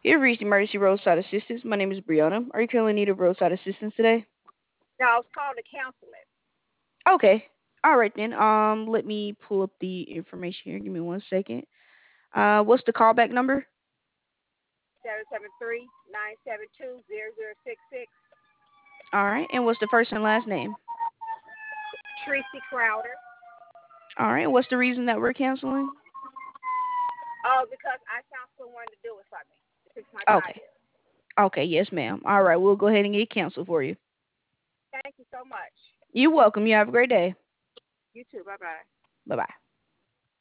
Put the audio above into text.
You've reached Emergency Roadside Assistance. My name is Brianna. Are you currently in need of roadside assistance today? No, I was called to cancel it. Okay. All right then. Let me pull up the information here. Give me 1 second. What's the callback number? 773-972-0066. All right. And what's the first and last name? Tracy Crowder. All right. What's the reason that we're canceling? Oh, because I found someone to do it for me to fix my Okay. tires. Okay. Yes, ma'am. All right. We'll go ahead and get it canceled for you. Thank you so much. You're welcome. You have a great day. You too. Bye bye. Bye bye.